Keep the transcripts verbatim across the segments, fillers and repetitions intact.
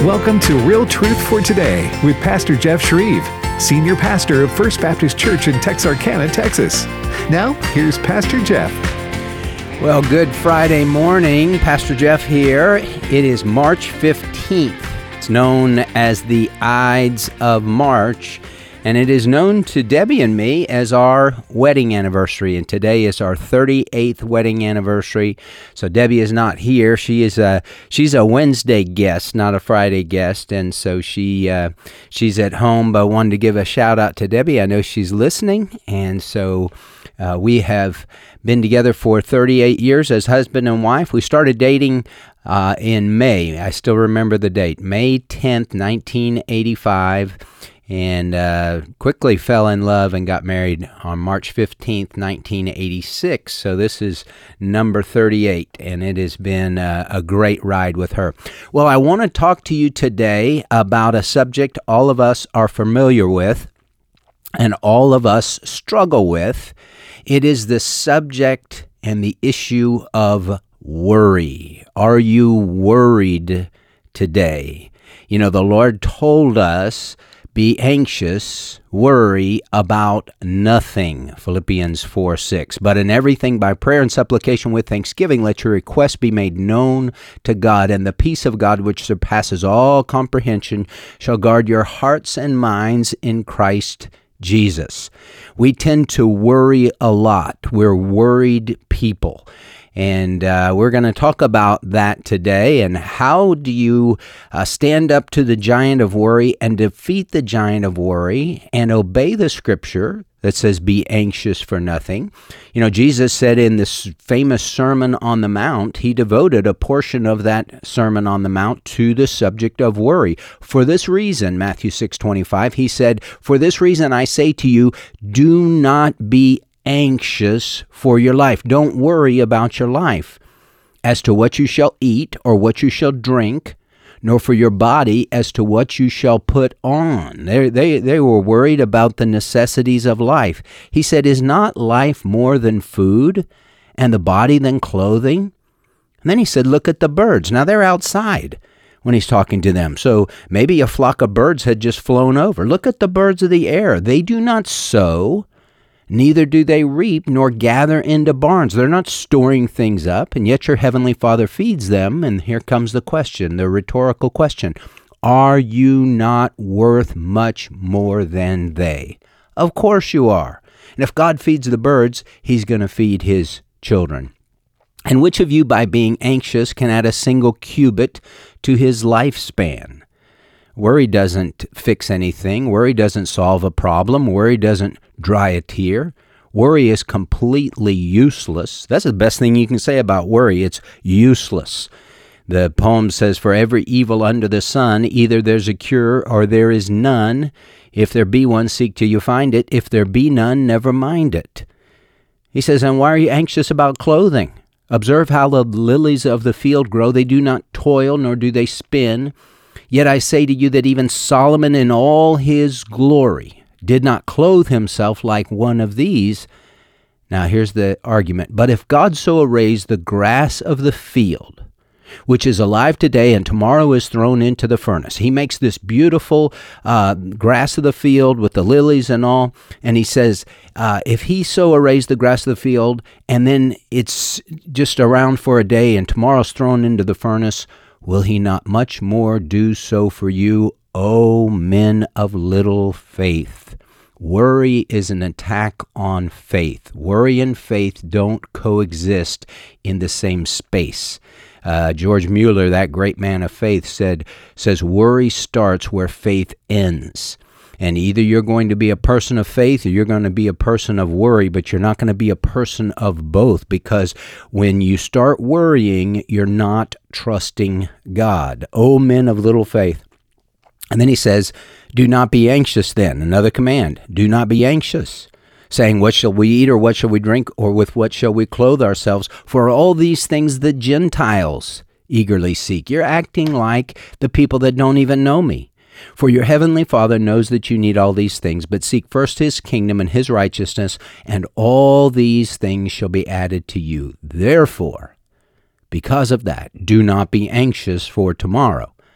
Welcome to Real Truth for Today with Pastor Jeff Shreve, Senior Pastor of First Baptist Church in Texarkana, Texas. Now, here's Pastor Jeff. Well, good Friday morning. Pastor Jeff here. It is March fifteenth. It's known as the Ides of March, and it is known to Debbie and me as our wedding anniversary, and today is our thirty-eighth wedding anniversary. So Debbie is not here. She is a she's a Wednesday guest, not a Friday guest, and so she uh, she's at home. But I wanted to give a shout out to Debbie. I know she's listening, and so uh, we have been together for thirty-eight years as husband and wife. We started dating uh, in May. I still remember the date, May tenth, nineteen eighty-five. And uh, quickly fell in love and got married on March fifteenth, nineteen eighty-six. So this is number thirty-eight, and it has been uh, a great ride with her. Well, I want to talk to you today about a subject all of us are familiar with and all of us struggle with. It is the subject and the issue of worry. Are you worried today? You know, the Lord told us, be anxious, worry about nothing, Philippians four six. But in everything by prayer and supplication with thanksgiving, let your requests be made known to God, and the peace of God, which surpasses all comprehension, shall guard your hearts and minds in Christ Jesus. We tend to worry a lot. We're worried people. And uh, we're going to talk about that today, and how do you uh, stand up to the giant of worry and defeat the giant of worry and obey the scripture that says be anxious for nothing. You know, Jesus said in this famous Sermon on the Mount, he devoted a portion of that Sermon on the Mount to the subject of worry. For this reason, Matthew six twenty-five, he said, for this reason I say to you, do not be anxious for your life. Don't worry about your life as to what you shall eat or what you shall drink, nor for your body as to what you shall put on. They, they, they were worried about the necessities of life. He said, is not life more than food, and the body than clothing? And then he said, look at the birds. Now they're outside when he's talking to them. So maybe a flock of birds had just flown over. Look at the birds of the air. They do not sow, neither do they reap, nor gather into barns. They're not storing things up, and yet your heavenly Father feeds them. And here comes the question, the rhetorical question. Are you not worth much more than they? Of course you are. And if God feeds the birds, he's going to feed his children. And which of you, by being anxious, can add a single cubit to his lifespan? Worry doesn't fix anything. Worry doesn't solve a problem. Worry doesn't dry a tear. Worry is completely useless. That's the best thing you can say about worry. It's useless. The poem says, for every evil under the sun, either there's a cure or there is none. If there be one, seek till you find it. If there be none, never mind it. He says, and why are you anxious about clothing? Observe how the lilies of the field grow. They do not toil, nor do they spin. Yet I say to you that even Solomon in all his glory did not clothe himself like one of these. Now here's the argument. But if God so arrays the grass of the field, which is alive today and tomorrow is thrown into the furnace. He makes this beautiful uh, grass of the field with the lilies and all. And he says, uh, if he so arrays the grass of the field and then it's just around for a day and tomorrow's thrown into the furnace, will he not much more do so for you, O men of little faith? Worry is an attack on faith. Worry and faith don't coexist in the same space. Uh, George Mueller, that great man of faith, said, says worry starts where faith ends. And either you're going to be a person of faith or you're going to be a person of worry, but you're not going to be a person of both, because when you start worrying, you're not trusting God. O men of little faith. And then he says, do not be anxious then. Another command, do not be anxious, saying, what shall we eat, or what shall we drink, or with what shall we clothe ourselves? For all these things the Gentiles eagerly seek. You're acting like the people that don't even know me. For your heavenly Father knows that you need all these things, but seek first his kingdom and his righteousness, and all these things shall be added to you. Therefore, because of that, do not be anxious for tomorrow,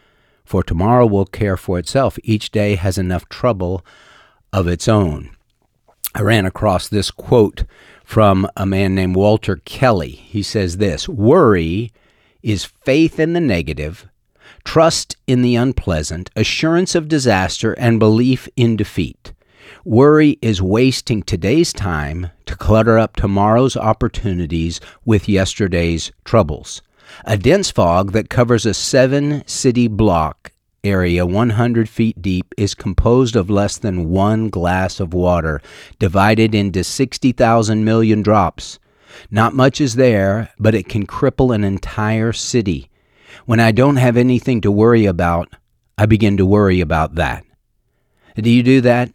for tomorrow will care for itself. Each day has enough trouble of its own. I ran across this quote from a man named Walter Kelly. He says this: worry is faith in the negative, trust in the unpleasant, assurance of disaster, and belief in defeat. Worry is wasting today's time to clutter up tomorrow's opportunities with yesterday's troubles. A dense fog that covers a seven-city block area one hundred feet deep is composed of less than one glass of water, divided into sixty thousand million drops. Not much is there, but it can cripple an entire city. When I don't have anything to worry about, I begin to worry about that. Do you do that?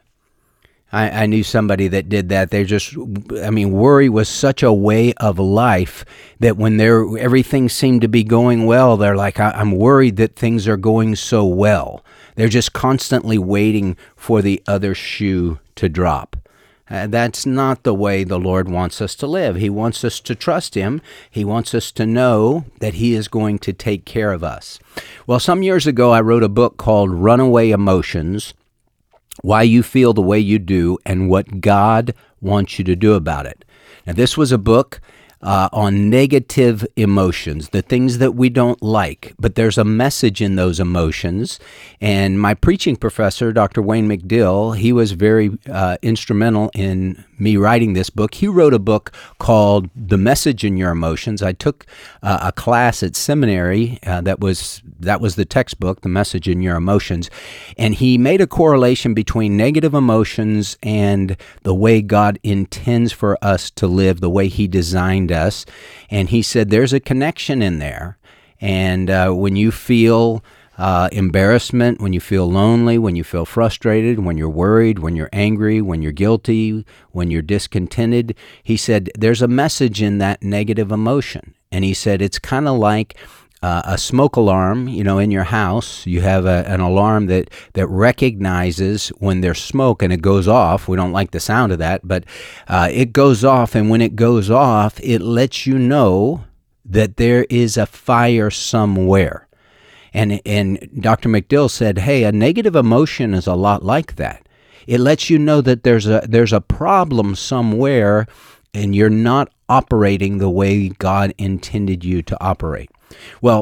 I, I knew somebody that did that. They just, I mean, worry was such a way of life that when they're, everything seemed to be going well, they're like, I, I'm worried that things are going so well. They're just constantly waiting for the other shoe to drop. Uh, that's not the way the Lord wants us to live. He wants us to trust Him. He wants us to know that He is going to take care of us. Well, some years ago, I wrote a book called Runaway Emotions: Why You Feel the Way You Do and What God Wants You to Do About It. Now, this was a book uh, on negative emotions, the things that we don't like, but there's a message in those emotions. And my preaching professor, Doctor Wayne McDill, he was very uh, instrumental in me writing this book. He wrote a book called The Message in Your Emotions. I took uh, a class at seminary uh, that was that was the textbook, The Message in Your Emotions, and he made a correlation between negative emotions and the way God intends for us to live, the way He designed us. And he said there's a connection in there. And uh, when you feel Uh, embarrassment, when you feel lonely, when you feel frustrated, when you're worried, when you're angry, when you're guilty, when you're discontented, he said there's a message in that negative emotion. And he said it's kind of like uh, a smoke alarm, you know, in your house. You have a, an alarm that, that recognizes when there's smoke and it goes off. We don't like the sound of that, but uh, it goes off. And when it goes off, it lets you know that there is a fire somewhere. And and Doctor McDill said, hey, a negative emotion is a lot like that. It lets you know that there's a there's a problem somewhere and you're not operating the way God intended you to operate. Well,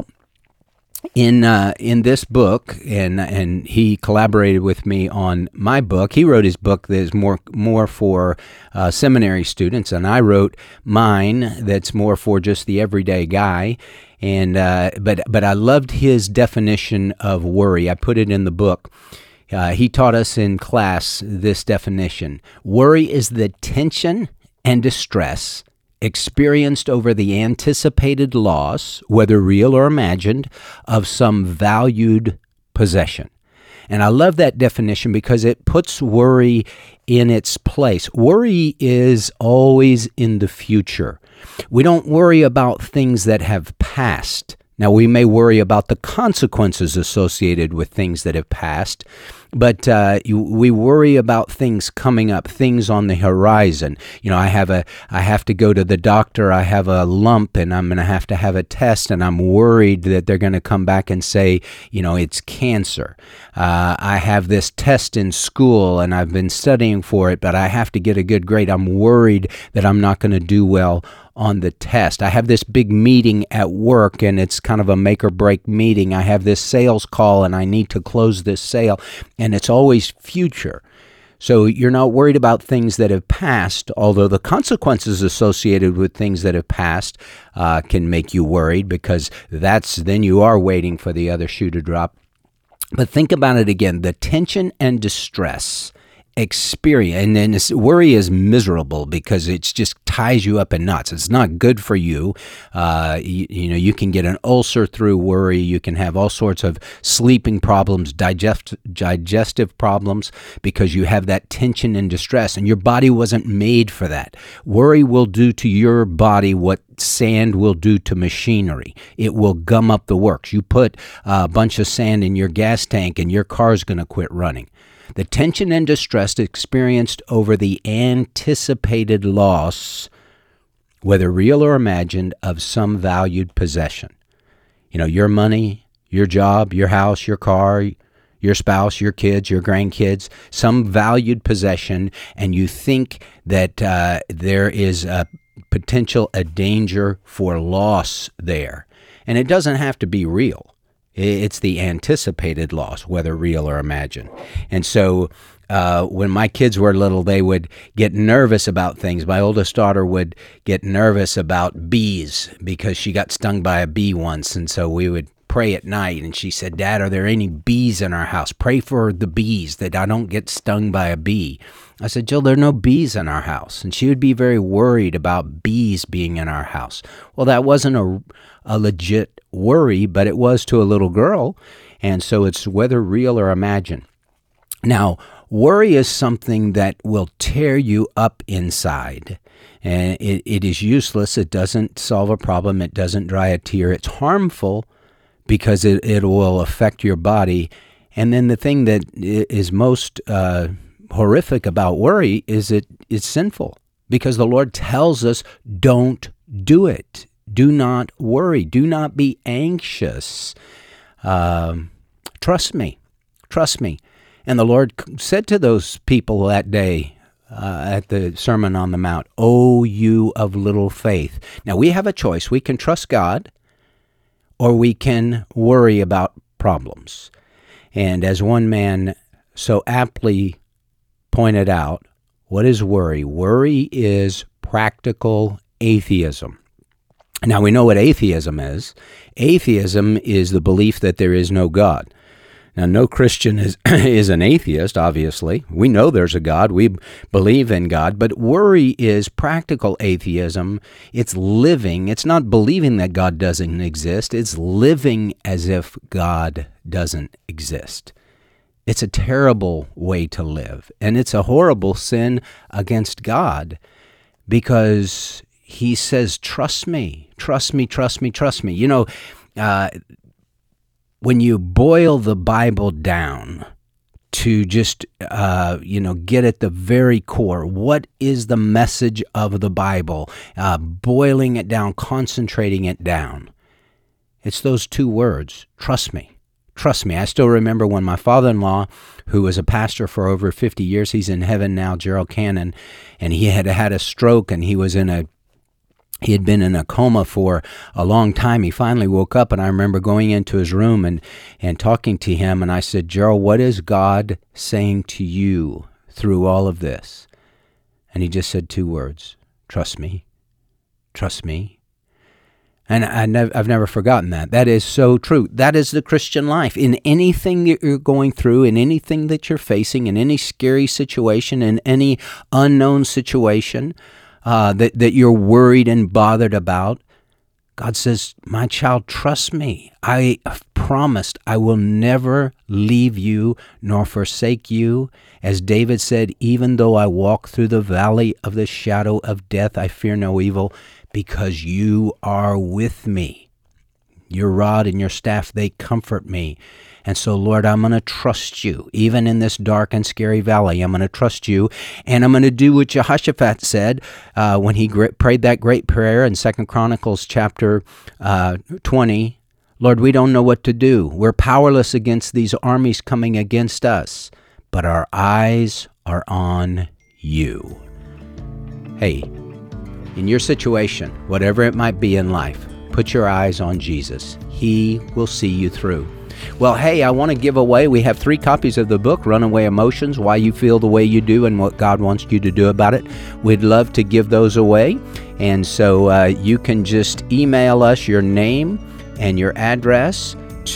in uh, in this book, and and he collaborated with me on my book. He wrote his book that is more more for uh, seminary students, and I wrote mine that's more for just the everyday guy. And uh, but but I loved his definition of worry. I put it in the book. Uh, he taught us in class this definition: worry is the tension and distress experienced over the anticipated loss, whether real or imagined, of some valued possession. And I love that definition because it puts worry in its place. Worry is always in the future. We don't worry about things that have passed. Now, we may worry about the consequences associated with things that have passed, but uh, you, we worry about things coming up, things on the horizon. You know, I have a, I have to go to the doctor. I have a lump, and I'm going to have to have a test, and I'm worried that they're going to come back and say, you know, it's cancer. Uh, I have this test in school, and I've been studying for it, but I have to get a good grade. I'm worried that I'm not going to do well on the test. I have this big meeting at work, and it's kind of a make or break meeting. I have this sales call, and I need to close this sale, and it's always future. So you're not worried about things that have passed, although the consequences associated with things that have passed uh, can make you worried, because that's then you are waiting for the other shoe to drop. But think about it again, the tension and distress experience, and then this worry is miserable because it just ties you up in knots. It's not good for you. Uh, you. You know, you can get an ulcer through worry. You can have all sorts of sleeping problems, digest, digestive problems, because you have that tension and distress, and your body wasn't made for that. Worry will do to your body what sand will do to machinery. It will gum up the works. You put a bunch of sand in your gas tank, and your car's going to quit running. The tension and distress experienced over the anticipated loss, whether real or imagined, of some valued possession. You know, your money, your job, your house, your car, your spouse, your kids, your grandkids, some valued possession, and you think that uh, there is a potential, a danger for loss there. And it doesn't have to be real. It's the anticipated loss, whether real or imagined. And so uh, when my kids were little, they would get nervous about things. My oldest daughter would get nervous about bees because she got stung by a bee once. And so we would pray at night. And she said, "Dad, are there any bees in our house? Pray for the bees, that I don't get stung by a bee." I said, "Jill, there are no bees in our house." And she would be very worried about bees being in our house. Well, that wasn't a, a legit worry, but it was to a little girl. And so it's whether real or imagined. Now, worry is something that will tear you up inside. And it, it is useless. It doesn't solve a problem. It doesn't dry a tear. It's harmful because it, it will affect your body. And then the thing that is most uh, horrific about worry is it it's sinful, because the Lord tells us, don't do it. Do not worry. Do not be anxious. Um, trust me. Trust me. And the Lord said to those people that day uh, at the Sermon on the Mount, "O you of little faith." Now, we have a choice. We can trust God, or we can worry about problems. And as one man so aptly pointed out, what is worry? Worry is practical atheism. Now, we know what atheism is. Atheism is the belief that there is no God. Now, no Christian is is an atheist, obviously. We know there's a God. We believe in God. But worry is practical atheism. It's living. It's not believing that God doesn't exist. It's living as if God doesn't exist. It's a terrible way to live. And it's a horrible sin against God, because he says, trust me, trust me, trust me, trust me. You know, uh, when you boil the Bible down to just, uh, you know, get at the very core, what is the message of the Bible? Uh, boiling it down, concentrating it down. It's those two words, trust me. Trust me. I still remember when my father-in-law, who was a pastor for over fifty years, he's in heaven now, Gerald Cannon, and he had had a stroke, and he was in a He had been in a coma for a long time. He finally woke up, and I remember going into his room and, and talking to him, and I said, "Gerald, what is God saying to you through all of this?" And he just said two words, "Trust me, trust me." And I nev- I've never forgotten that. That is so true. That is the Christian life. In anything that you're going through, in anything that you're facing, in any scary situation, in any unknown situation, Uh, that, that you're worried and bothered about, God says, "My child, trust me. I have promised I will never leave you nor forsake you. As David said, even though I walk through the valley of the shadow of death, I fear no evil, because you are with me. Your rod and your staff, they comfort me." And so, Lord, I'm going to trust you. Even in this dark and scary valley, I'm going to trust you. And I'm going to do what Jehoshaphat said uh, when he gra- prayed that great prayer in Second Chronicles chapter uh, twenty. "Lord, we don't know what to do. We're powerless against these armies coming against us, but our eyes are on you." Hey, in your situation, whatever it might be in life, put your eyes on Jesus. He will see you through. Well, hey, I want to give away, we have three copies of the book, Runaway Emotions, Why You Feel the Way You Do and What God Wants You to Do About It. We'd love to give those away. And so uh, you can just email us your name and your address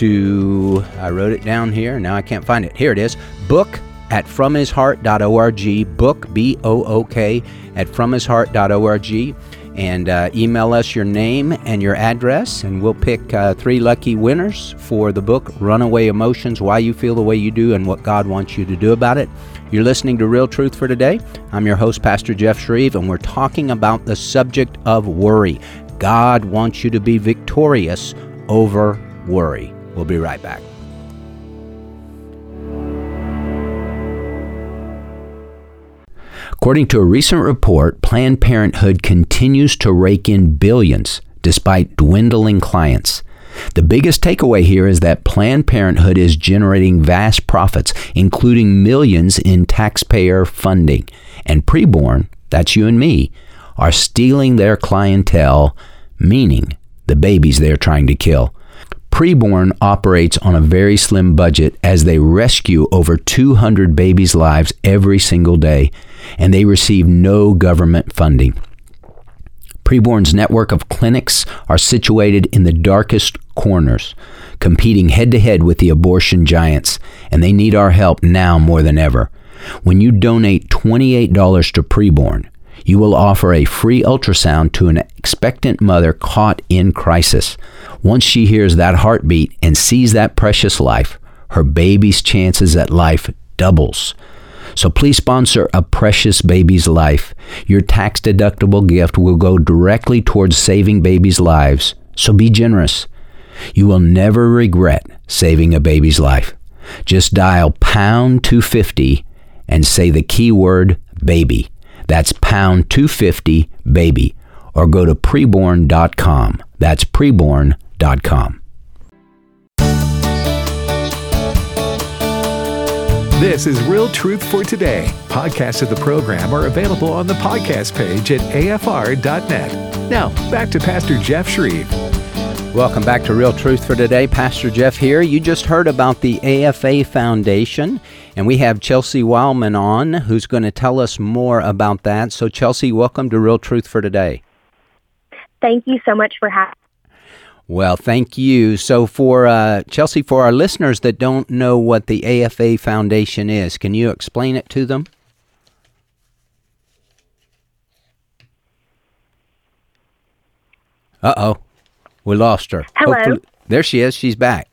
to, I wrote it down here, now I can't find it. Here it is, book at from his heart dot org, book, B O O K, at from his heart dot org. And uh, email us your name and your address, and we'll pick uh, three lucky winners for the book, Runaway Emotions, Why You Feel the Way You Do and What God Wants You to Do About It. You're listening to Real Truth for Today. I'm your host, Pastor Jeff Shreve, and we're talking about the subject of worry. God wants you to be victorious over worry. We'll be right back. According to a recent report, Planned Parenthood continues to rake in billions despite dwindling clients. The biggest takeaway here is that Planned Parenthood is generating vast profits, including millions in taxpayer funding. And preborn, that's you and me, are stealing their clientele, meaning the babies they're trying to kill. Preborn operates on a very slim budget as they rescue over two hundred babies' lives every single day, and they receive no government funding. Preborn's network of clinics are situated in the darkest corners, competing head-to-head with the abortion giants, and they need our help now more than ever. When you donate twenty-eight dollars to Preborn, you will offer a free ultrasound to an expectant mother caught in crisis. Once she hears that heartbeat and sees that precious life, her baby's chances at life doubles. So please sponsor a precious baby's life. Your tax-deductible gift will go directly towards saving babies' lives, so be generous. You will never regret saving a baby's life. Just dial pound two fifty and say the keyword baby. That's pound two fifty baby, or go to preborn dot com. That's preborn dot com. This is Real Truth for Today. Podcasts of the program are available on the podcast page at A F R dot net. Now, back to Pastor Jeff Shreve. Welcome back to Real Truth for Today. Pastor Jeff here. You just heard about the A F A Foundation, and we have Chelsea Wildman on, who's going to tell us more about that. So, Chelsea, welcome to Real Truth for Today. Thank you so much for having me. Well, thank you. So, for uh, Chelsea, for our listeners that don't know what the A F A Foundation is, can you explain it to them? Uh-oh. We lost her. Hello. Hopefully, there she is. She's back.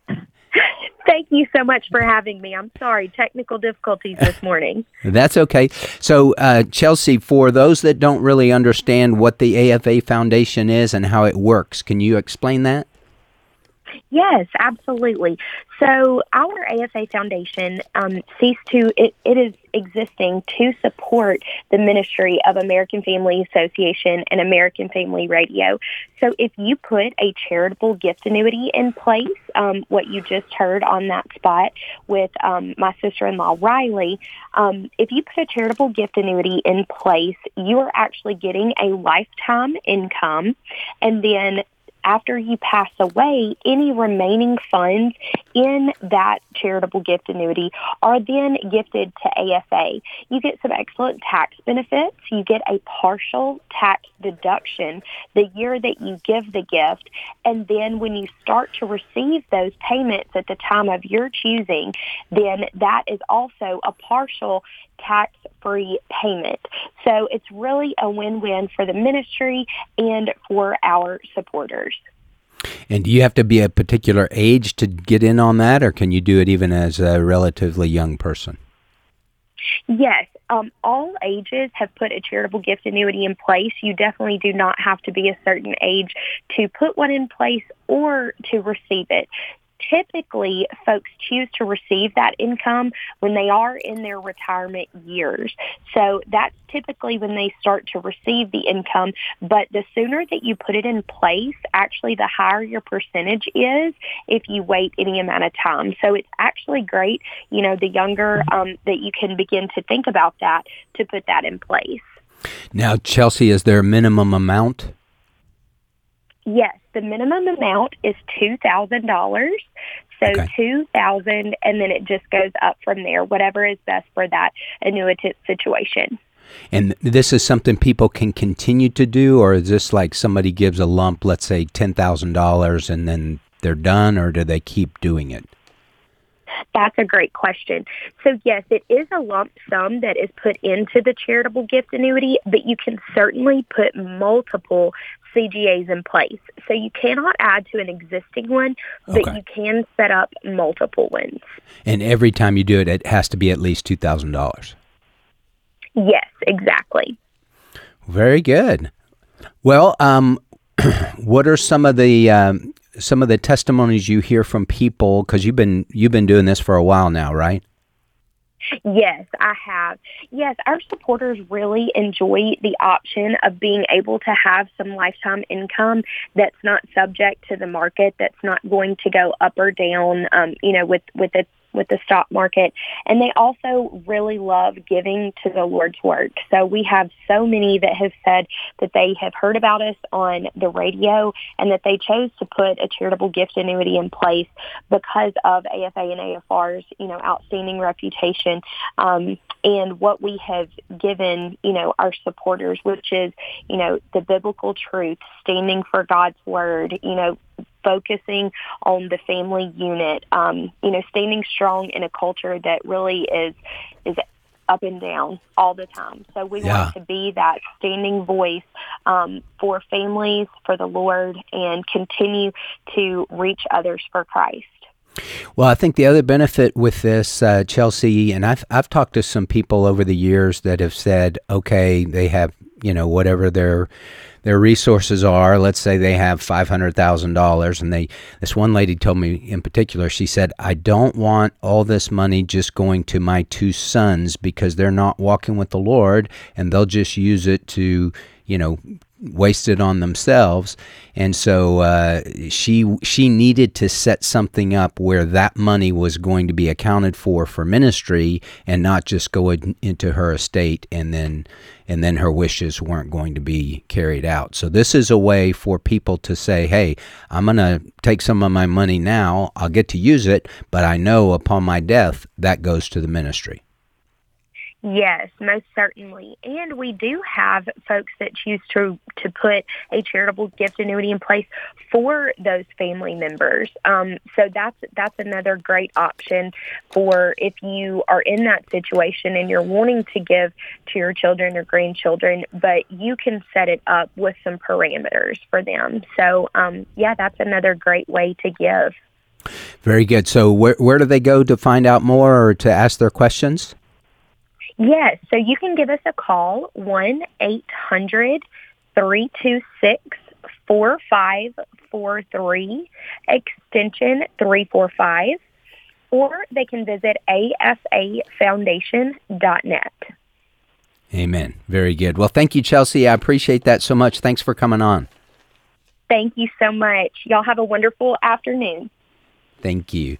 Thank you so much for having me. I'm sorry, technical difficulties this morning. That's okay. So, uh, Chelsea, for those that don't really understand what the A F A Foundation is and how it works, can you explain that? Yes, absolutely. So our A F A Foundation um, ceased to, it, it is existing to support the ministry of American Family Association and American Family Radio. So if you put a charitable gift annuity in place, um, what you just heard on that spot with um, my sister-in-law, Riley, um, if you put a charitable gift annuity in place, you are actually getting a lifetime income, and then after you pass away, any remaining funds in that charitable gift annuity are then gifted to A F A. You get some excellent tax benefits. You get a partial tax deduction the year that you give the gift. And then when you start to receive those payments at the time of your choosing, then that is also a partial tax-free payment. So it's really a win-win for the ministry and for our supporters. And do you have to be a particular age to get in on that, or can you do it even as a relatively young person? Yes, um, all ages have put a charitable gift annuity in place. You definitely do not have to be a certain age to put one in place or to receive it. Typically, folks choose to receive that income when they are in their retirement years. So that's typically when they start to receive the income. But the sooner that you put it in place, actually the higher your percentage is if you wait any amount of time. So it's actually great, you know, the younger um, that you can begin to think about that, to put that in place. Now, Chelsea, is there a minimum amount? Yes, the minimum amount is two thousand dollars. So Okay. two thousand dollars, and then it just goes up from there, whatever is best for that annuitant situation. And this is something people can continue to do, or is this like somebody gives a lump, let's say ten thousand dollars, and then they're done, or do they keep doing it? That's a great question. So yes, it is a lump sum that is put into the charitable gift annuity, but you can certainly put multiple C G As in place. So you cannot add to an existing one, but Okay. you can set up multiple ones. And every time you do it, it has to be at least two thousand dollars. Yes, exactly. Very good. Well, um, what are some of the um, some of the testimonies you hear from people? Because you've been you've been doing this for a while now, right? Yes, I have. Yes, our supporters really enjoy the option of being able to have some lifetime income that's not subject to the market, that's not going to go up or down, um, you know, with, with the with the stock market. And they also really love giving to the Lord's work. So we have so many that have said that they have heard about us on the radio and that they chose to put a charitable gift annuity in place because of A F A and A F R's, you know, outstanding reputation, um, and what we have given, you know, our supporters, which is, you know, the biblical truth, standing for God's word, you know, focusing on the family unit, um, you know, standing strong in a culture that really is is up and down all the time. So we Yeah. want to be that standing voice um, for families, for the Lord, and continue to reach others for Christ. Well, I think the other benefit with this, uh, Chelsea, and I've I've talked to some people over the years that have said, okay, they have, you know, whatever their their resources are. Let's say they have five hundred thousand dollars, and they. This one lady told me in particular, she said, I don't want all this money just going to my two sons because they're not walking with the Lord, and they'll just use it to, you know, waste it on themselves. And so uh, she she needed to set something up where that money was going to be accounted for for ministry and not just go in, into her estate and then and then her wishes weren't going to be carried out. So this is a way for people to say, hey, I'm going to take some of my money now, I'll get to use it, but I know upon my death that goes to the ministry. Yes, most certainly. And we do have folks that choose to to put a charitable gift annuity in place for those family members. Um, so that's that's another great option for if you are in that situation and you're wanting to give to your children or grandchildren, but you can set it up with some parameters for them. So, um, yeah, that's another great way to give. Very good. So where where do they go to find out more or to ask their questions? Yes, so you can give us a call, one eight hundred three two six four five four three, extension three four five, or they can visit A F A foundation dot net. Amen. Very good. Well, thank you, Chelsea. I appreciate that so much. Thanks for coming on. Thank you so much. Y'all have a wonderful afternoon. Thank you.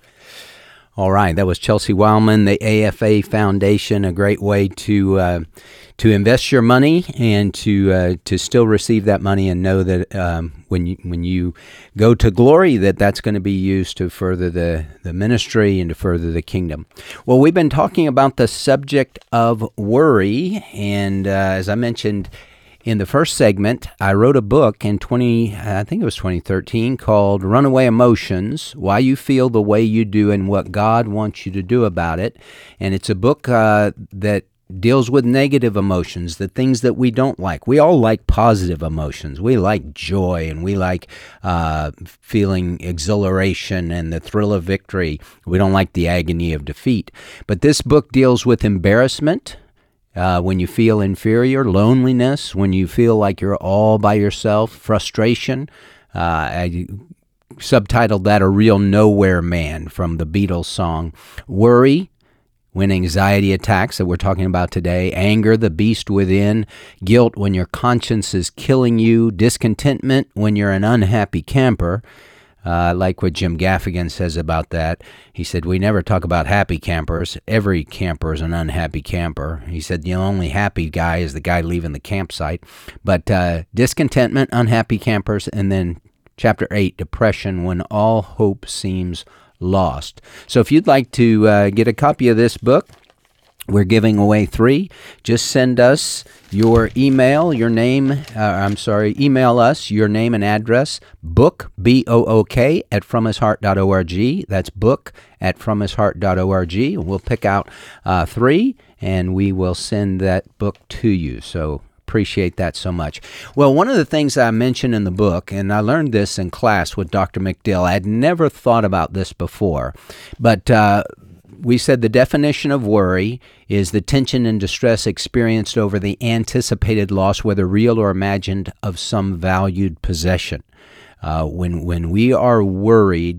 All right, that was Chelsea Wildman, the A F A Foundation, a great way to uh, to invest your money and to uh, to still receive that money and know that um, when you when you go to glory, that that's going to be used to further the, the ministry and to further the kingdom. Well, we've been talking about the subject of worry, and uh, as I mentioned in the first segment, I wrote a book in twenty, I think it was twenty thirteen, called Runaway Emotions, Why You Feel the Way You Do and What God Wants You to Do About It. And it's a book uh, that deals with negative emotions, the things that we don't like. We all like positive emotions. We like joy, and we like uh, feeling exhilaration and the thrill of victory. We don't like the agony of defeat. But this book deals with embarrassment, Uh, when you feel inferior, loneliness, when you feel like you're all by yourself, frustration. Uh, I subtitled that A Real Nowhere Man from the Beatles song. Worry, when anxiety attacks that we're talking about today. Anger, the beast within. Guilt, when your conscience is killing you. Discontentment, when you're an unhappy camper. Uh, I like what Jim Gaffigan says about that. He said, we never talk about happy campers. Every camper is an unhappy camper. He said, the only happy guy is the guy leaving the campsite. But uh, discontentment, unhappy campers, and then chapter eight, depression, when all hope seems lost. So if you'd like to uh, get a copy of this book, we're giving away three. Just send us your email, your name, uh, I'm sorry, email us your name and address, book, B O O K, at from his heart dot org. That's book at from his heart dot org. We'll pick out uh, three, and we will send that book to you. So appreciate that so much. Well, one of the things I mentioned in the book, and I learned this in class with Doctor McDill, I had never thought about this before, but uh, we said the definition of worry is the tension and distress experienced over the anticipated loss, whether real or imagined, of some valued possession. Uh, when when we are worried,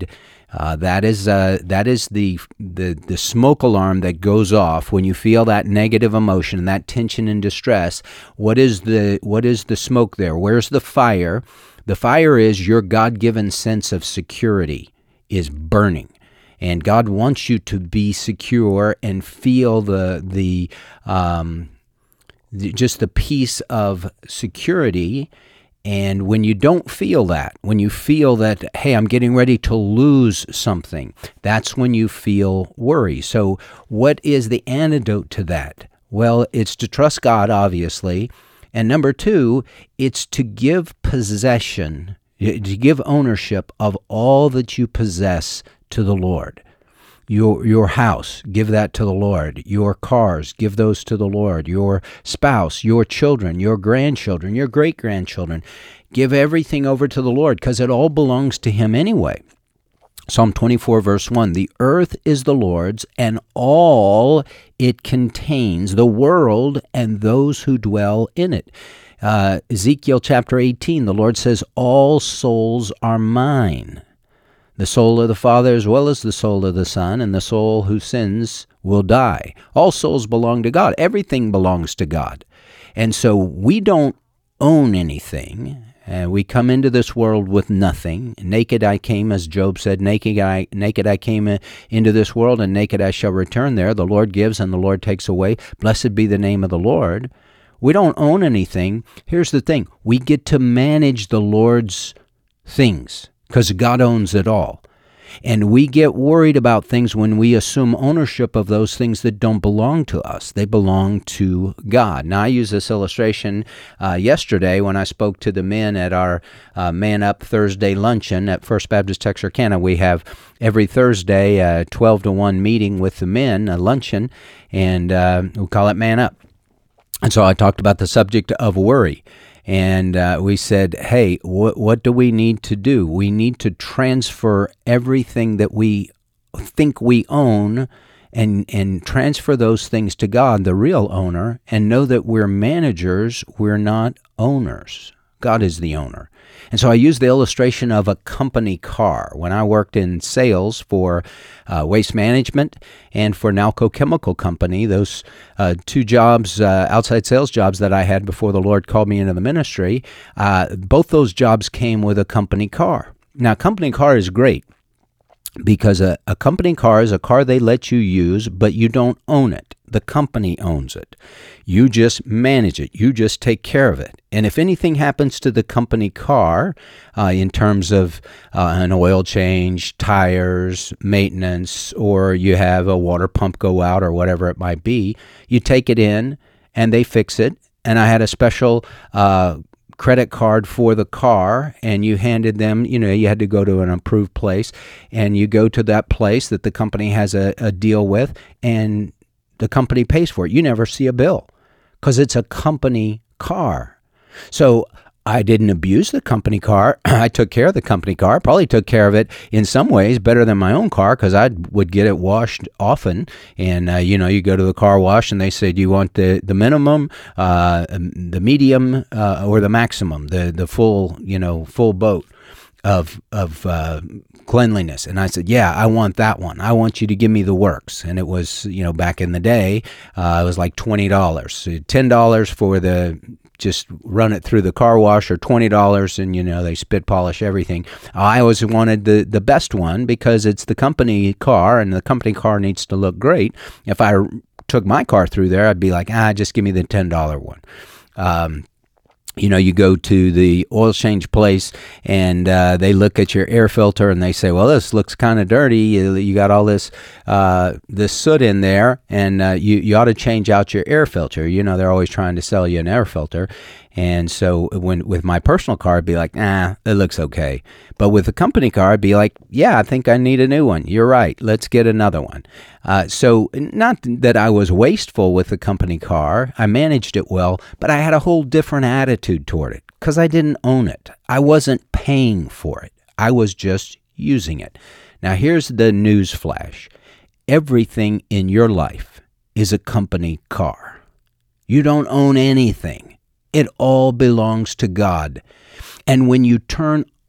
Uh, that is uh, that is the, the the smoke alarm that goes off when you feel that negative emotion, that tension and distress. What is the what is the smoke there? Where's the fire? The fire is your God-given sense of security is burning. And God wants you to be secure and feel the the, um, the just the peace of security. And when you don't feel that, when you feel that, hey, I'm getting ready to lose something, that's when you feel worry. So what is the antidote to that? Well, it's to trust God, obviously. And number two, it's to give possession, to give ownership of all that you possess to the Lord. Your your house, give that to the Lord. Your cars, give those to the Lord. Your spouse, your children, your grandchildren, your great-grandchildren, give everything over to the Lord because it all belongs to Him anyway. Psalm twenty-four, verse one, the earth is the Lord's and all it contains, the world and those who dwell in it. Uh, Ezekiel chapter eighteen, the Lord says, all souls are mine. The soul of the Father as well as the soul of the Son, and the soul who sins will die. All souls belong to God. Everything belongs to God. And so we don't own anything. Uh, we come into this world with nothing. Naked I came, as Job said, naked I, naked I came into this world, and naked I shall return there. The Lord gives and the Lord takes away. Blessed be the name of the Lord. We don't own anything. Here's the thing. We get to manage the Lord's things because God owns it all. And we get worried about things when we assume ownership of those things that don't belong to us. They belong to God. Now, I used this illustration uh, yesterday when I spoke to the men at our uh, Man Up Thursday luncheon at First Baptist Texarkana. We have every Thursday a twelve to one meeting with the men, a luncheon, and uh, we call it Man Up. And so I talked about the subject of worry. And uh, we said, hey, wh- what do we need to do? We need to transfer everything that we think we own and, and transfer those things to God, the real owner, and know that we're managers, we're not owners. God is the owner. And so I used the illustration of a company car. When I worked in sales for uh, waste management and for Nalco Chemical Company, those uh, two jobs, uh, outside sales jobs that I had before the Lord called me into the ministry, uh, both those jobs came with a company car. Now, a company car is great because a, a company car is a car they let you use, but you don't own it. The company owns it. You just manage it. You just take care of it. And if anything happens to the company car uh, in terms of uh, an oil change, tires, maintenance, or you have a water pump go out or whatever it might be, you take it in and they fix it. And I had a special uh, credit card for the car, and you handed them, you know, you had to go to an approved place, and you go to that place that the company has a, a deal with, and the company pays for it. You never see a bill because it's a company car. So I didn't abuse the company car. I took care of the company car. Probably took care of it in some ways better than my own car because I would get it washed often. And, uh, you know, you go to the car wash and they say, do you want the, the minimum, uh, the medium, uh, or the maximum, the, the full, you know, full boat of of uh, cleanliness? And I said, yeah, I want that one. I want you to give me the works. And it was, you know, back in the day, uh, it was like twenty dollars. So ten dollars for the just run it through the car wash, or twenty dollars and, you know, they spit polish everything. I always wanted the, the best one because it's the company car and the company car needs to look great. If I took my car through there, I'd be like, ah, just give me the ten dollars one. Um, You know, you go to the oil change place and uh, they look at your air filter and they say, well, this looks kind of dirty. You, you got all this uh, this soot in there, and uh, you, you ought to change out your air filter. You know, they're always trying to sell you an air filter. And so when with my personal car, I'd be like, ah, it looks okay. But with a company car, I'd be like, yeah, I think I need a new one. You're right. Let's get another one. Uh, so not that I was wasteful with the company car. I managed it well, but I had a whole different attitude toward it because I didn't own it. I wasn't paying for it. I was just using it. Now, here's the news flash. Everything in your life is a company car. You don't own anything. It all belongs to God. And when you turn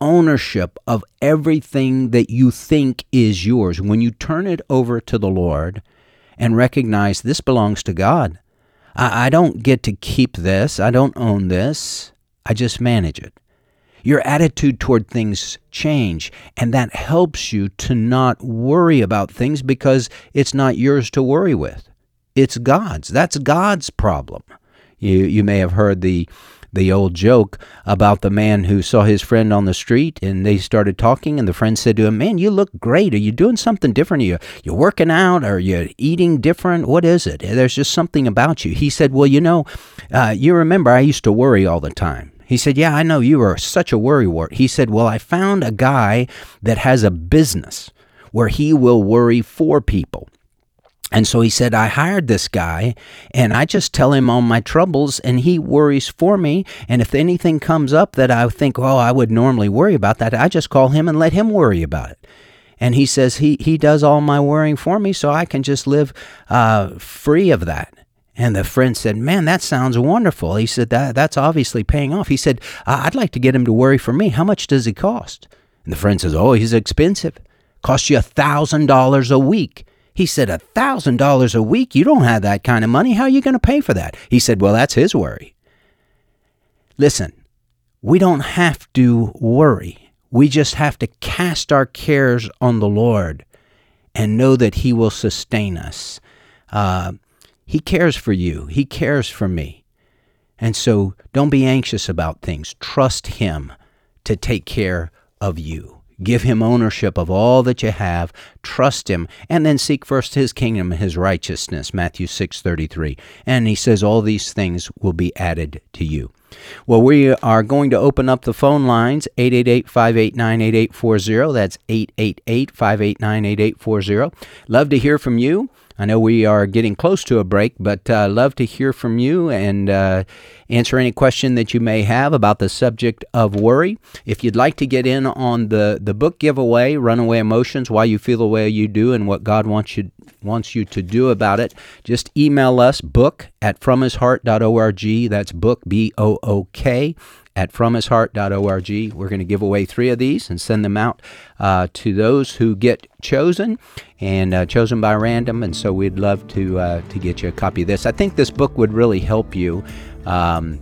ownership of everything that you think is yours. When you turn it over to the Lord and recognize this belongs to God. I, I don't get to keep this. I don't own this. I just manage it. Your attitude toward things change, and that helps you to not worry about things because it's not yours to worry with. It's God's. That's God's problem. You you may have heard the the old joke about the man who saw his friend on the street, and they started talking, and the friend said to him, "Man, you look great. Are you doing something different? Are you you working out? Are you eating different? What is it? There's just something about you." He said, "Well, you know, uh, you remember I used to worry all the time." He said, "Yeah, I know you are such a worrywart." He said, "Well, I found a guy that has a business where he will worry for people." And so he said, "I hired this guy, and I just tell him all my troubles, and he worries for me. And if anything comes up that I think, oh, I would normally worry about that, I just call him and let him worry about it." And he says, he, he does all my worrying for me, so I can just live uh, free of that. And the friend said, "Man, that sounds wonderful." He said, that that's obviously paying off. He said, "I'd like to get him to worry for me. How much does he cost?" And the friend says, "Oh, he's expensive. Costs you one thousand dollars a week." He said, one thousand dollars a week? You don't have that kind of money. How are you going to pay for that?" He said, "Well, that's his worry." Listen, we don't have to worry. We just have to cast our cares on the Lord and know that He will sustain us. Uh, He cares for you. He cares for me. And so don't be anxious about things. Trust Him to take care of you. Give Him ownership of all that you have. Trust Him. And then seek first His kingdom and His righteousness, Matthew six thirty-three. And He says all these things will be added to you. Well, we are going to open up the phone lines, eight eight eight, five eight nine, eight eight four zero. That's eight eight eight, five eight nine, eight eight four zero. Love to hear from you. I know we are getting close to a break, but uh, love to hear from you and uh, answer any question that you may have about the subject of worry. If you'd like to get in on the, the book giveaway, Runaway Emotions, Why You Feel the Way You Do and What God wants you wants you to do about it, just email us, book at from his heart dot org. That's book, B O O K, at from his heart dot org. We're going to give away three of these and send them out uh, to those who get chosen and uh, chosen by random. And so we'd love to uh, to get you a copy of this. I think this book would really help you. Um,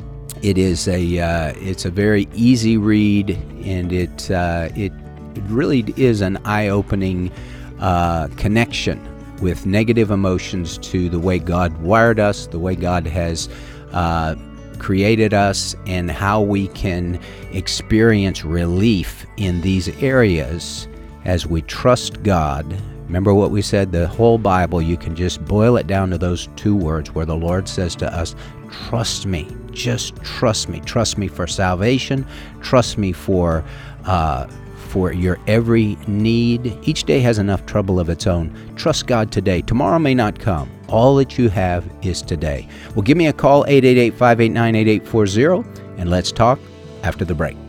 it is a uh, it's a very easy read, and it uh, it it really is an eye-opening uh, connection with negative emotions to the way God wired us, the way God has uh, created us, and how we can experience relief in these areas as we trust God. Remember what we said, the whole Bible, you can just boil it down to those two words where the Lord says to us, trust me, just trust me. Trust me for salvation. Trust me for uh, for your every need. Each day has enough trouble of its own. Trust God today. Tomorrow may not come. All that you have is today. Well, give me a call, eight eight eight, five eight nine, eight eight four zero, and let's talk after the break.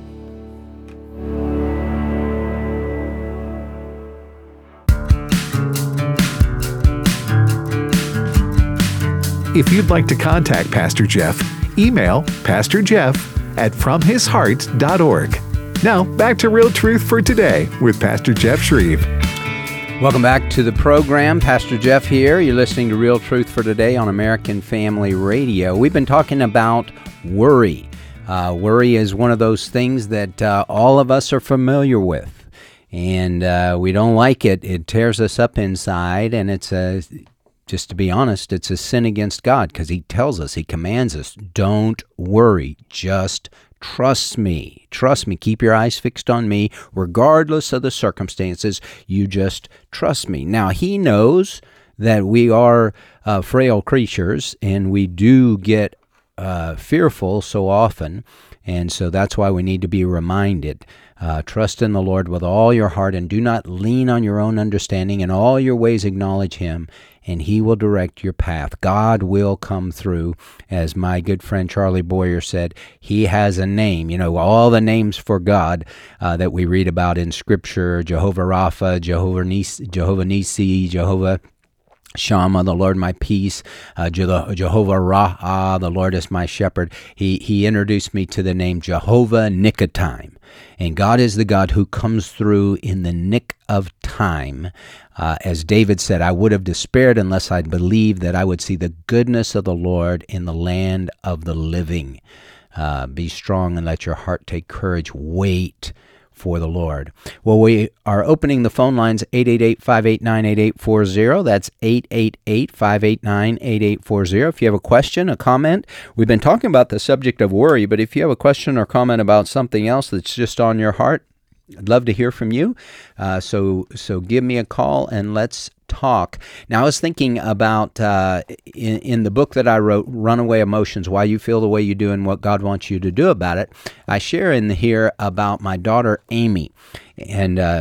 If you'd like to contact Pastor Jeff, email Pastor Jeff at from his heart dot org. Now, back to Real Truth for Today with Pastor Jeff Shreve. Welcome back to the program. Pastor Jeff here. You're listening to Real Truth for Today on American Family Radio. We've been talking about worry. Uh, worry is one of those things that uh, all of us are familiar with, and uh, we don't like it. It tears us up inside, and it's a, just to be honest, it's a sin against God, because He tells us, He commands us, don't worry, just trust me. Trust me. Keep your eyes fixed on me, regardless of the circumstances. You just trust me. Now, He knows that we are uh, frail creatures, and we do get uh, fearful so often, and so that's why we need to be reminded. Uh, trust in the Lord with all your heart, and do not lean on your own understanding. In all your ways acknowledge Him, and He will direct your path. God will come through. As my good friend Charlie Boyer said, He has a name. You know, all the names for God uh, that we read about in Scripture, Jehovah Rapha, Jehovah Nisi, Jehovah Nisi, Jehovah Shammah, the Lord my peace, uh, Jehovah Ra'ah, the Lord is my shepherd. He he introduced me to the name Jehovah Nickatime. And God is the God who comes through in the nick of time. Uh, as David said, I would have despaired unless I'd believed that I would see the goodness of the Lord in the land of the living. Uh, be strong and let your heart take courage. Wait for the Lord. Well, we are opening the phone lines, eight eight eight, five eight nine, eight eight four zero. That's eight eight eight, five eight nine, eight eight four zero. If you have a question, a comment, we've been talking about the subject of worry, but if you have a question or comment about something else that's just on your heart, I'd love to hear from you. Uh, so so give me a call and let's talk. Now, I was thinking about uh, in, in the book that I wrote, Runaway Emotions, Why You Feel the Way You Do and What God Wants You to Do About It. I share in here about my daughter, Amy. And uh,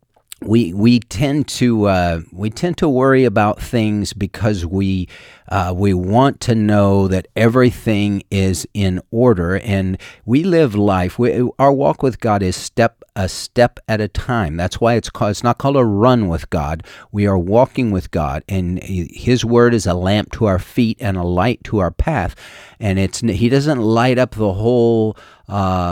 we we tend to uh, we tend to worry about things because we uh, we want to know that everything is in order, and we live life. We, our walk with God is step a step at a time. That's why it's called. It's not called a run with God. We are walking with God, and His Word is a lamp to our feet and a light to our path. And it's He doesn't light up the whole Uh,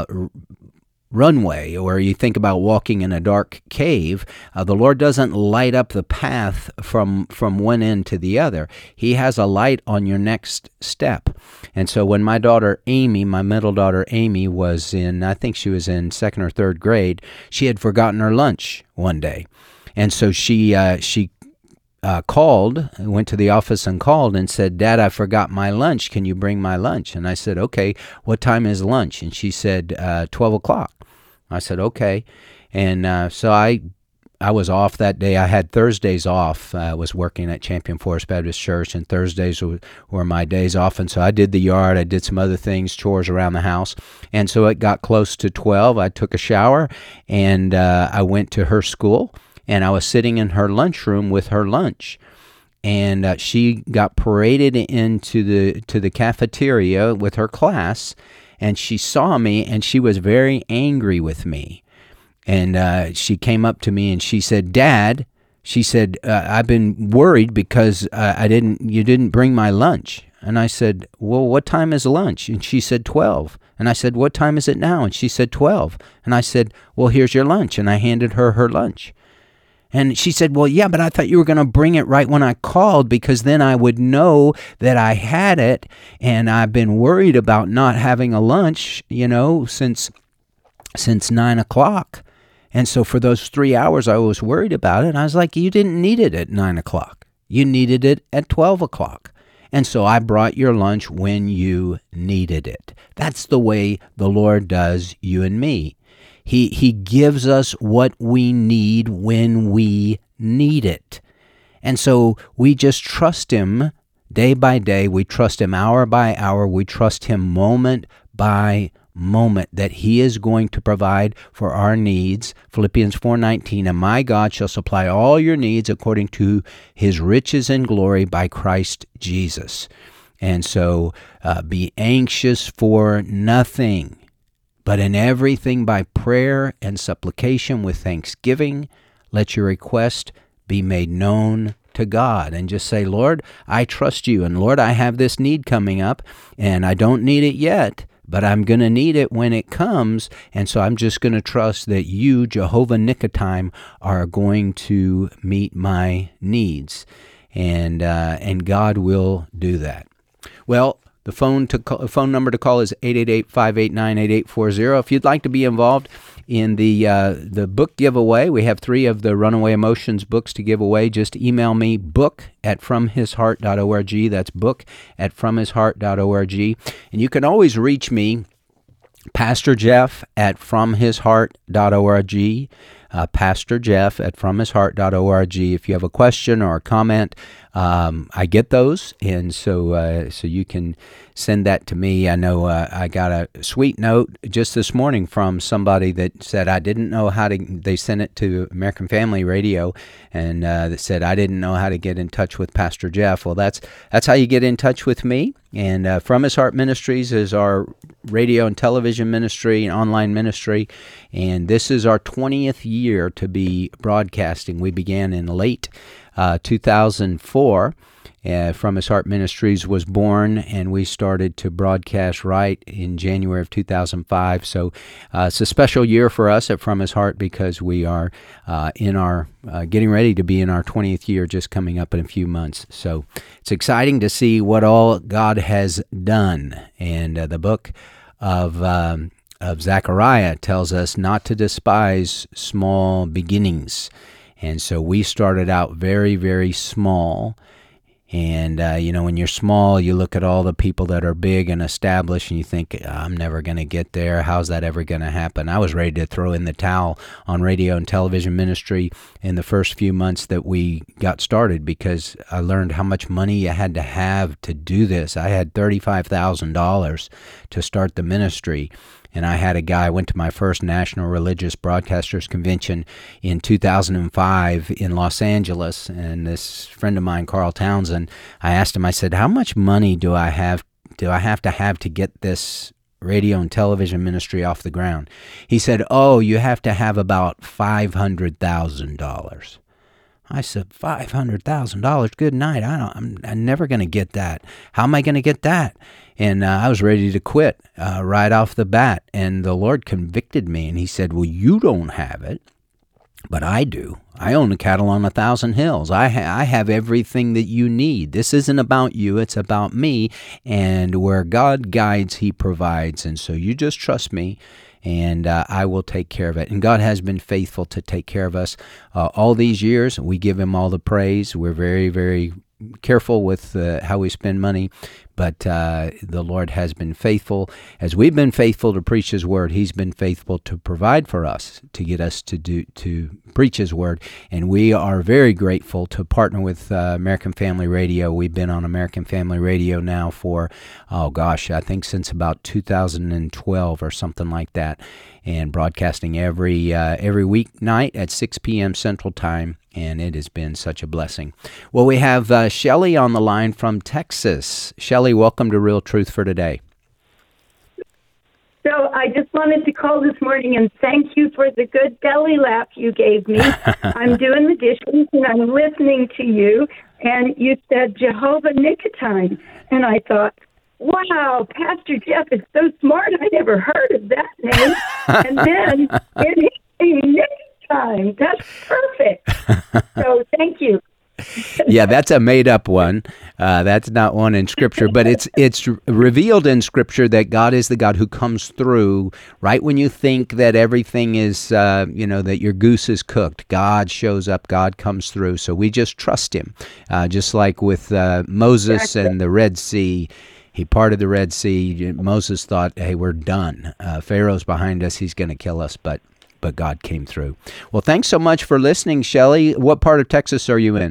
runway, or you think about walking in a dark cave. Uh, the Lord doesn't light up the path from from one end to the other. He has a light on your next step. And so when my daughter Amy, my middle daughter Amy, was in, I think she was in second or third grade, she had forgotten her lunch one day. And so she uh, she Uh, called, went to the office and called and said, Dad, I forgot my lunch. Can you bring my lunch? And I said, okay, what time is lunch? And she said, uh, twelve o'clock. I said, okay. And uh, so I I was off that day. I had Thursdays off. I was working at Champion Forest Baptist Church, and Thursdays were, were my days off. And so I did the yard. I did some other things, chores around the house. And so it got close to twelve. I took a shower, and uh, I went to her school. And I was sitting in her lunchroom with her lunch, and uh, she got paraded into the to the cafeteria with her class, and she saw me, and she was very angry with me. And uh, she came up to me and she said, "Dad," she said, uh, "I've been worried because uh, I didn't you didn't bring my lunch." And I said, "Well, what time is lunch?" And she said, twelve. And I said, "What time is it now?" And she said, twelve. And I said, "Well, here's your lunch." And I handed her her lunch. And she said, "Well, yeah, but I thought you were going to bring it right when I called, because then I would know that I had it, and I've been worried about not having a lunch, you know, since since nine o'clock. And so for those three hours, I was worried about it. And I was like, you didn't need it at nine o'clock. You needed it at twelve o'clock. And so I brought your lunch when you needed it." That's the way the Lord does you and me. He he gives us what we need when we need it. And so we just trust Him day by day. We trust Him hour by hour. We trust Him moment by moment that He is going to provide for our needs. Philippians four nineteen, "And my God shall supply all your needs according to His riches and glory by Christ Jesus." And so uh, be anxious for nothing, but in everything by prayer and supplication with thanksgiving, let your request be made known to God. And just say, "Lord, I trust you. And Lord, I have this need coming up, and I don't need it yet, but I'm going to need it when it comes. And so I'm just going to trust that you, Jehovah Nickatime, are going to meet my needs." And uh, and God will do that. Well, The phone to call, phone number to call is eight eight eight, five eight nine, eight eight four zero. If you'd like to be involved in the uh, the book giveaway, we have three of the Runaway Emotions books to give away. Just email me, book at from his heart dot org. That's book at from his heart dot org. And you can always reach me, Pastor Jeff at from his heart dot org. Uh, Pastor Jeff at from his heart dot org. If you have a question or a comment, um, I get those, and so uh, so you can send that to me. I know uh, I got a sweet note just this morning from somebody that said I didn't know how to. They sent it to American Family Radio, and uh, that said I didn't know how to get in touch with Pastor Jeff. Well, that's that's how you get in touch with me. And uh, From His Heart Ministries is our radio and television ministry and online ministry, and this is our twentieth year to be broadcasting. We began in late uh, two thousand four. Uh, From His Heart Ministries was born, and we started to broadcast right in January of two thousand five. So uh, it's a special year for us at From His Heart because we are uh, in our uh, getting ready to be in our twentieth year, just coming up in a few months. So it's exciting to see what all God has done. And uh, the book of um, of Zechariah tells us not to despise small beginnings. And so we started out very, very small. And, uh, you know, when you're small, you look at all the people that are big and established and you think, I'm never going to get there. How's that ever going to happen? I was ready to throw in the towel on radio and television ministry in the first few months that we got started because I learned how much money you had to have to do this. I had thirty-five thousand dollars to start the ministry. And I had a guy, I went to my first National Religious Broadcasters Convention in two thousand five in Los Angeles, and this friend of mine, Carl Townsend, I asked him, I said, how much money do I have, do I have to have to get this radio and television ministry off the ground? He said, oh, you have to have about five hundred thousand dollars. I said, five hundred thousand dollars, good night. I don't, I'm, I'm never going to get that. How am I going to get that? And uh, I was ready to quit uh, right off the bat. And the Lord convicted me, and He said, well, you don't have it, but I do. I own the cattle on a thousand hills. I, ha- I have everything that you need. This isn't about you. It's about me. And where God guides, He provides. And so you just trust me, and uh, I will take care of it. And God has been faithful to take care of us uh, all these years. We give Him all the praise. We're very, very careful with uh, how we spend money, but uh, the Lord has been faithful. As we've been faithful to preach His word, He's been faithful to provide for us, to get us to do to preach His word. And we are very grateful to partner with uh, American Family Radio. We've been on American Family Radio now for, oh gosh, I think since about two thousand twelve or something like that, and broadcasting every uh, every weeknight at six p.m. Central Time. And it has been such a blessing. Well, we have uh, Shelley on the line from Texas. Shelley, welcome to Real Truth for Today. So I just wanted to call this morning and thank you for the good belly laugh you gave me. I'm doing the dishes and I'm listening to you, and you said Jehovah Nicotine. And I thought, wow, Pastor Jeff is so smart. I never heard of that name. And then it hit me time. That's perfect. So thank you. Yeah, that's a made-up one. Uh, that's not one in Scripture, but it's it's revealed in Scripture that God is the God who comes through right when you think that everything is, uh, you know, that your goose is cooked. God shows up. God comes through. So we just trust Him, uh, just like with uh, Moses exactly. and the Red Sea. He parted the Red Sea. Moses thought, hey, we're done. Uh, Pharaoh's behind us. He's going to kill us, but but God came through. Well, thanks so much for listening, Shelley. What part of Texas are you in?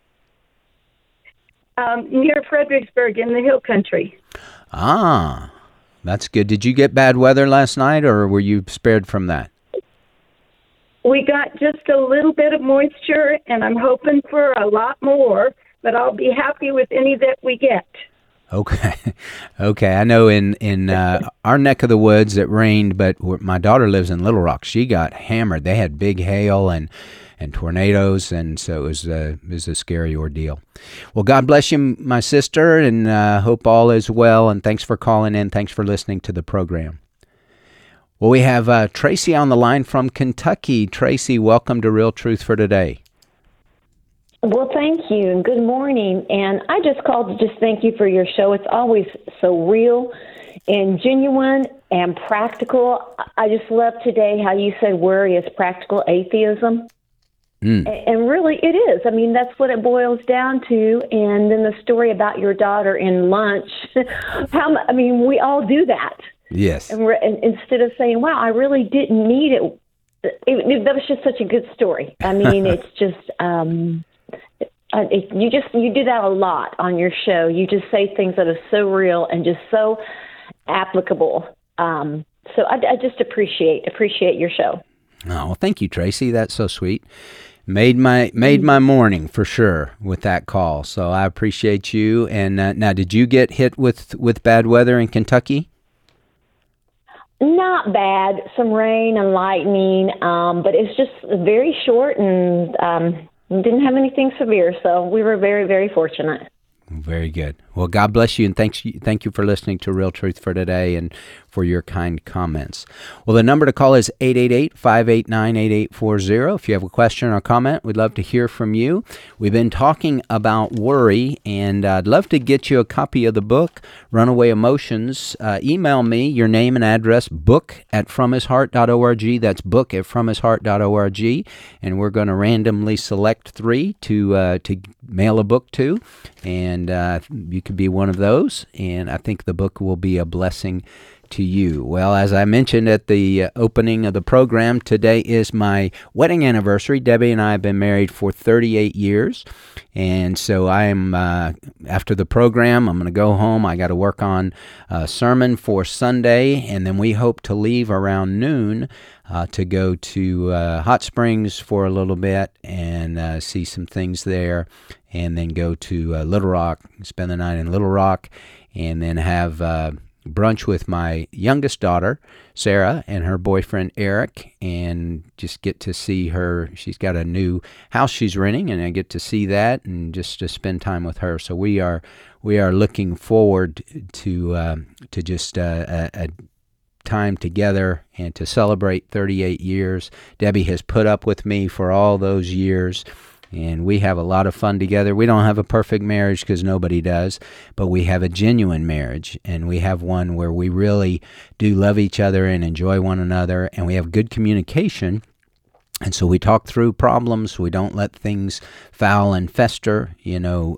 Um, near Fredericksburg in the Hill Country. Ah, that's good. Did you get bad weather last night, or were you spared from that? We got just a little bit of moisture, and I'm hoping for a lot more, but I'll be happy with any that we get. Okay. Okay. I know in, in uh, our neck of the woods it rained, but my daughter lives in Little Rock. She got hammered. They had big hail and, and tornadoes, and so it was, a, it was a scary ordeal. Well, God bless you, my sister, and uh, hope all is well, and thanks for calling in. Thanks for listening to the program. Well, we have uh, Tracy on the line from Kentucky. Tracy, welcome to Real Truth for Today. Well, thank you, and good morning. And I just called to just thank you for your show. It's always so real and genuine and practical. I just love today how you said worry is practical atheism. Mm. And really it is. I mean, that's what it boils down to. And then the story about your daughter in lunch. how I mean, we all do that. Yes. And, we're, and instead of saying, wow, I really didn't need it. It, it, that was just such a good story. I mean, it's just... Um, Uh, it, you just you do that a lot on your show. You just say things that are so real and just so applicable. Um, so I, I just appreciate appreciate your show. Oh, well, thank you, Tracy. That's so sweet. Made my made my morning for sure with that call. So I appreciate you. And uh, now, did you get hit with with bad weather in Kentucky? Not bad. Some rain and lightning, um, but it's just very short and. Um, didn't have anything severe, so we were very, very fortunate. Very good. Well, God bless you, and thanks. Thank you for listening to Real Truth for Today and for your kind comments. Well, the number to call is eight eight eight, five eight nine, eight eight four zero. If you have a question or comment, we'd love to hear from you. We've been talking about worry, and I'd love to get you a copy of the book, Runaway Emotions. Uh, email me your name and address, book at from his heart dot org. That's book at from his heart dot org, and we're going to randomly select three to uh, to mail a book to, and uh, you could be one of those, and I think the book will be a blessing to you. Well, as I mentioned at the uh, opening of the program, today is my wedding anniversary. Debbie and I have been married for thirty-eight years, and so I am, uh, after the program, I'm going to go home. I got to work on a sermon for Sunday, and then we hope to leave around noon uh, to go to uh, Hot Springs for a little bit and uh, see some things there, and then go to uh, Little Rock, spend the night in Little Rock, and then have uh, brunch with my youngest daughter, Sarah, and her boyfriend, Eric, and just get to see her. She's got a new house she's renting, and I get to see that and just to spend time with her. So we are we are looking forward to uh, to just uh, a, a time together and to celebrate thirty-eight years. Debbie has put up with me for all those years, and we have a lot of fun together. We don't have a perfect marriage because nobody does, but we have a genuine marriage, and we have one where we really do love each other and enjoy one another, and we have good communication. And so we talk through problems. We don't let things foul and fester. You know,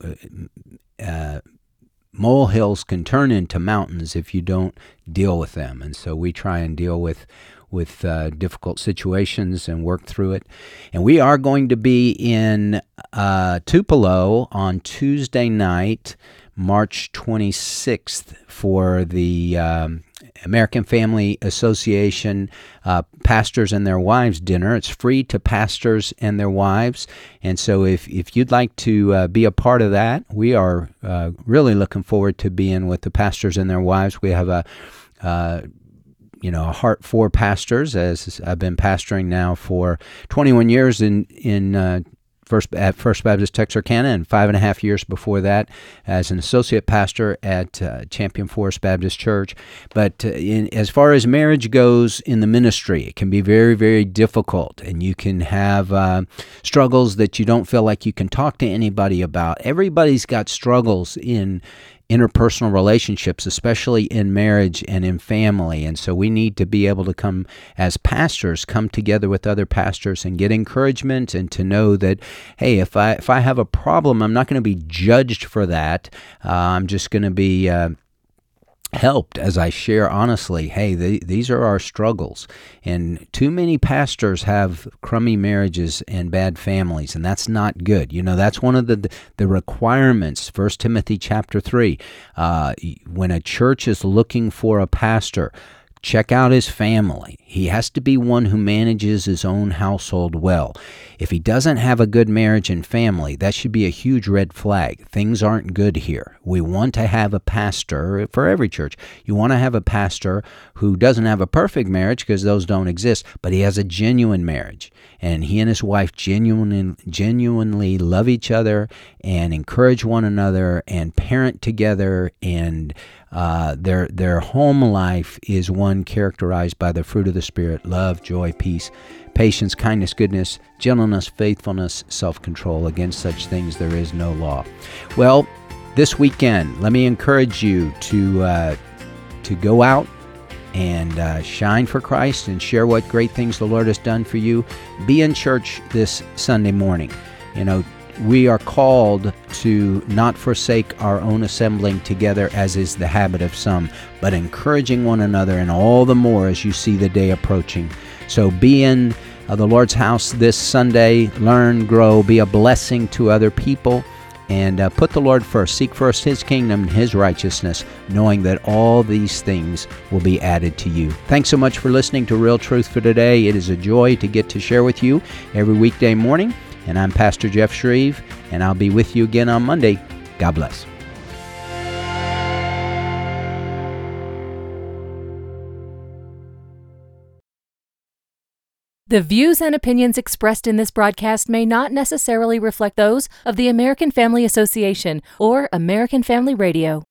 uh, molehills can turn into mountains if you don't deal with them. And so we try and deal with with uh, difficult situations and work through it. And we are going to be in uh, Tupelo on Tuesday night, March twenty-sixth, for the um, American Family Association uh, Pastors and Their Wives Dinner. It's free to pastors and their wives. And so if, if you'd like to uh, be a part of that, we are uh, really looking forward to being with the pastors and their wives. We have a uh, you know, a heart for pastors, as I've been pastoring now for twenty-one years in in uh, First at First Baptist Texarkana, and five and a half years before that as an associate pastor at uh, Champion Forest Baptist Church. But uh, in, as far as marriage goes in the ministry, it can be very, very difficult, and you can have uh, struggles that you don't feel like you can talk to anybody about. Everybody's got struggles in interpersonal relationships, especially in marriage and in family. And so we need to be able to come as pastors, come together with other pastors and get encouragement, and to know that, hey, if I if I have a problem, I'm not going to be judged for that. Uh, I'm just going to be uh, helped as I share honestly, hey, they, these are our struggles. And too many pastors have crummy marriages and bad families, and that's not good. You know, that's one of the the requirements, First Timothy chapter three. Uh, when a church is looking for a pastor, check out his family. He has to be one who manages his own household well. If he doesn't have a good marriage and family, that should be a huge red flag. Things aren't good here. We want to have a pastor for every church. You want to have a pastor who doesn't have a perfect marriage, because those don't exist, but he has a genuine marriage, and he and his wife genuinely, genuinely love each other and encourage one another and parent together, and Uh, their their home life is one characterized by the fruit of the Spirit: love, joy, peace, patience, kindness, goodness, gentleness, faithfulness, self-control. Against such things there is no law. Well, this weekend, let me encourage you to uh, to go out and uh, shine for Christ and share what great things the Lord has done for you. Be in church this Sunday morning. You know, we are called to not forsake our own assembling together, as is the habit of some, but encouraging one another, and all the more as you see the day approaching. So be in uh, the Lord's house this Sunday. Learn, grow, be a blessing to other people, and uh, put the Lord first. Seek first His kingdom and His righteousness, knowing that all these things will be added to you. Thanks so much for listening to Real Truth for Today. It is a joy to get to share with you every weekday morning. And I'm Pastor Jeff Shreve, and I'll be with you again on Monday. God bless. The views and opinions expressed in this broadcast may not necessarily reflect those of the American Family Association or American Family Radio.